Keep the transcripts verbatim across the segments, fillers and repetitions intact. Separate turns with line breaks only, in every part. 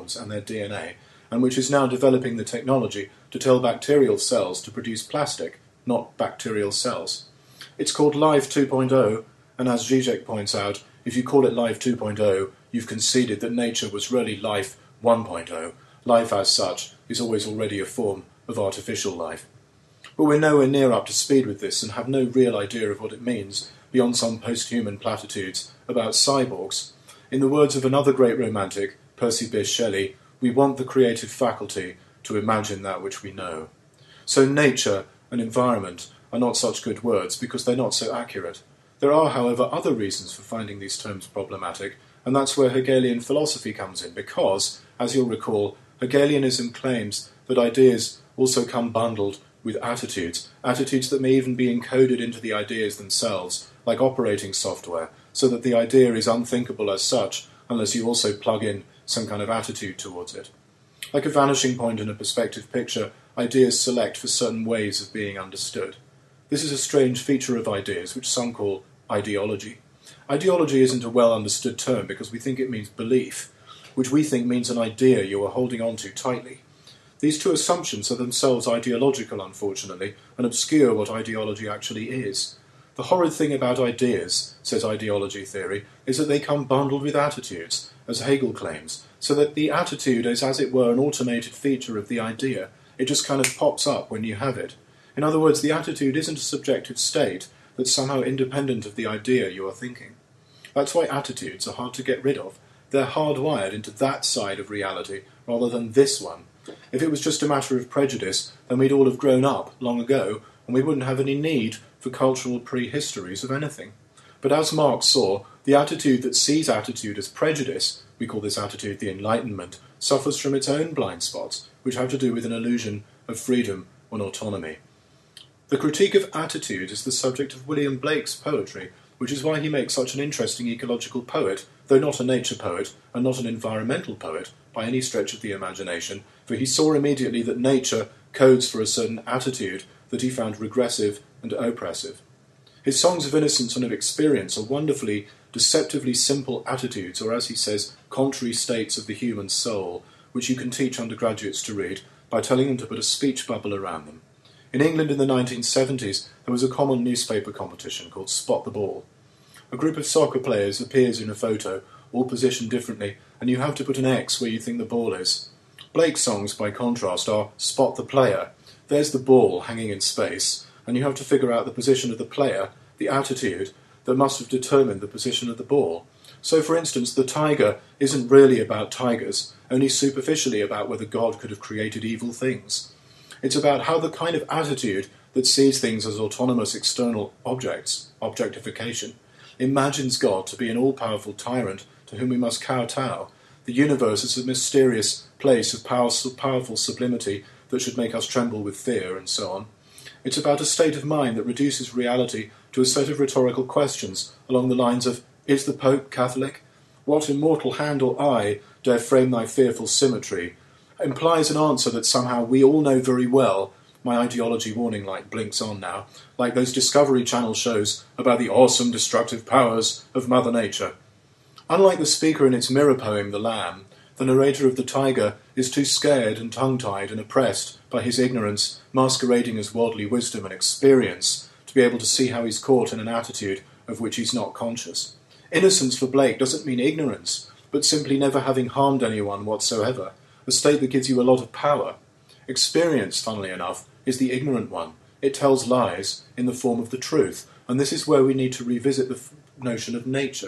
neurons and their D N A, and which is now developing the technology to tell bacterial cells to produce plastic, not bacterial cells. It's called Life two point oh, and as Zizek points out, if you call it Life two point oh, you've conceded that nature was really Life one point oh. Life as such is always already a form of artificial life. But we're nowhere near up to speed with this and have no real idea of what it means beyond some post-human platitudes about cyborgs. In the words of another great romantic, Percy Bysshe Shelley, we want the creative faculty to imagine that which we know. So nature and environment are not such good words because they're not so accurate. There are, however, other reasons for finding these terms problematic, and that's where Hegelian philosophy comes in, because, as you'll recall, Hegelianism claims that ideas also come bundled with attitudes, attitudes that may even be encoded into the ideas themselves, like operating software, so that the idea is unthinkable as such, unless you also plug in some kind of attitude towards it. Like a vanishing point in a perspective picture, ideas select for certain ways of being understood. This is a strange feature of ideas, which some call ideology. Ideology isn't a well-understood term because we think it means belief, which we think means an idea you are holding on to tightly. These two assumptions are themselves ideological, unfortunately, and obscure what ideology actually is. The horrid thing about ideas, says ideology theory, is that they come bundled with attitudes, as Hegel claims, so that the attitude is, as it were, an automated feature of the idea. It just kind of pops up when you have it. In other words, the attitude isn't a subjective state that's somehow independent of the idea you are thinking. That's why attitudes are hard to get rid of. They're hardwired into that side of reality rather than this one. If it was just a matter of prejudice, then we'd all have grown up long ago, and we wouldn't have any need for cultural prehistories of anything. But as Marx saw, the attitude that sees attitude as prejudice, we call this attitude the Enlightenment, suffers from its own blind spots, which have to do with an illusion of freedom and autonomy. The critique of attitude is the subject of William Blake's poetry, which is why he makes such an interesting ecological poet, though not a nature poet, and not an environmental poet, by any stretch of the imagination, for he saw immediately that nature codes for a certain attitude that he found regressive and oppressive. His songs of innocence and of experience are wonderfully, deceptively simple attitudes, or as he says, contrary states of the human soul, which you can teach undergraduates to read by telling them to put a speech bubble around them. In England in the nineteen seventies, there was a common newspaper competition called Spot the Ball. A group of soccer players appears in a photo, all positioned differently, and you have to put an X where you think the ball is. Blake's songs, by contrast, are Spot the Player. There's the ball hanging in space, and you have to figure out the position of the player, the attitude, that must have determined the position of the ball. So, for instance, the tiger isn't really about tigers, only superficially about whether God could have created evil things. It's about how the kind of attitude that sees things as autonomous external objects, objectification, imagines God to be an all-powerful tyrant to whom we must kowtow. The universe is a mysterious place of powerful sublimity that should make us tremble with fear, and so on. It's about a state of mind that reduces reality to a set of rhetorical questions along the lines of, is the Pope Catholic? What immortal hand or eye dare frame thy fearful symmetry? Implies an answer that somehow we all know very well. My ideology warning light blinks on now, like those Discovery Channel shows about the awesome destructive powers of Mother Nature. Unlike the speaker in its mirror poem, The Lamb, the narrator of The Tiger is too scared and tongue-tied and oppressed by his ignorance, masquerading as worldly wisdom and experience, to be able to see how he's caught in an attitude of which he's not conscious. Innocence for Blake doesn't mean ignorance, but simply never having harmed anyone whatsoever, a state that gives you a lot of power. Experience, funnily enough, is the ignorant one. It tells lies in the form of the truth, and this is where we need to revisit the f- notion of nature.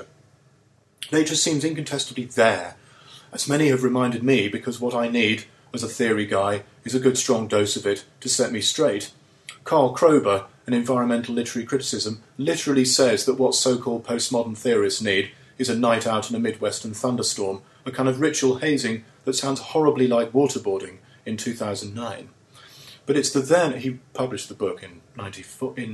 Nature seems incontestably there, as many have reminded me, because what I need, as a theory guy, is a good strong dose of it to set me straight. Karl Krober, in Environmental Literary Criticism, literally says that what so-called postmodern theorists need is a night out in a Midwestern thunderstorm, a kind of ritual hazing that sounds horribly like waterboarding in two thousand nine. But it's the then... He published the book in ninety-four, in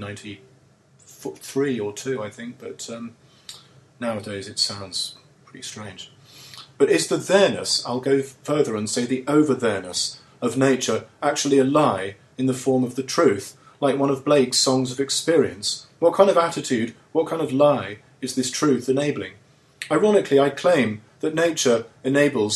ninety-three or two, I think, but um, nowadays it sounds pretty strange. But is the there-ness, I'll go further and say the over-there-ness of nature, actually a lie in the form of the truth, like one of Blake's songs of experience? What kind of attitude, what kind of lie is this truth enabling? Ironically, I claim that nature enables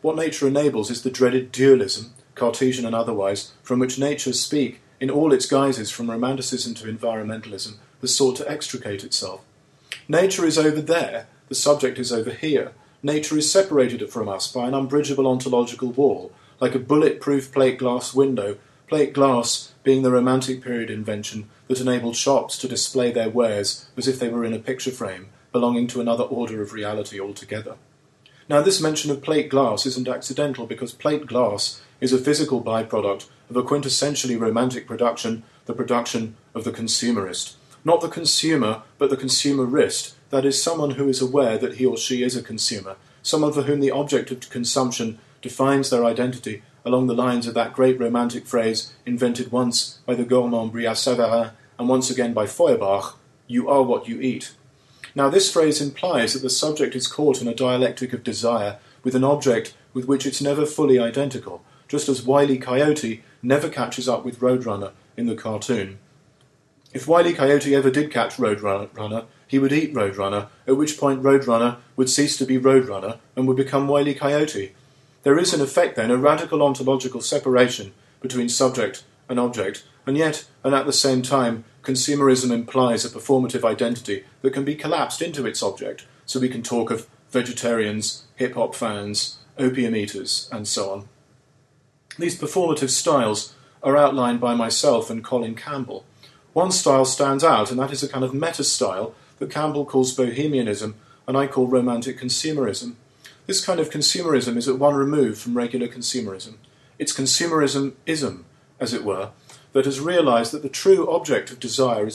What nature enables is the dreaded dualism, Cartesian and otherwise, from which nature speak, in all its guises from romanticism to environmentalism, has sought to extricate itself. Nature is over there, the subject is over here. Nature is separated from us by an unbridgeable ontological wall, like a bullet-proof plate glass window, plate glass being the Romantic period invention that enabled shops to display their wares as if they were in a picture frame, belonging to another order of reality altogether. Now, this mention of plate glass isn't accidental, because plate glass is a physical byproduct of a quintessentially romantic production, the production of the consumerist. Not the consumer, but the consumerist, that is, someone who is aware that he or she is a consumer, someone for whom the object of consumption defines their identity along the lines of that great romantic phrase invented once by the gourmand Brillat-Savarin and once again by Feuerbach, "You are what you eat." Now, this phrase implies that the subject is caught in a dialectic of desire with an object with which it's never fully identical, just as Wile E. Coyote never catches up with Roadrunner in the cartoon. If Wile E. Coyote ever did catch Roadrunner, he would eat Roadrunner, at which point Roadrunner would cease to be Roadrunner and would become Wile E. Coyote. There is, in effect, then, a radical ontological separation between subject and object, and yet, and at the same time, consumerism implies a performative identity that can be collapsed into its object, so we can talk of vegetarians, hip-hop fans, opium eaters, and so on. These performative styles are outlined by myself and Colin Campbell. One style stands out, and that is a kind of meta-style that Campbell calls bohemianism, and I call romantic consumerism. This kind of consumerism is at one remove from regular consumerism. It's consumerism-ism, as it were, that has realised that the true object of desire is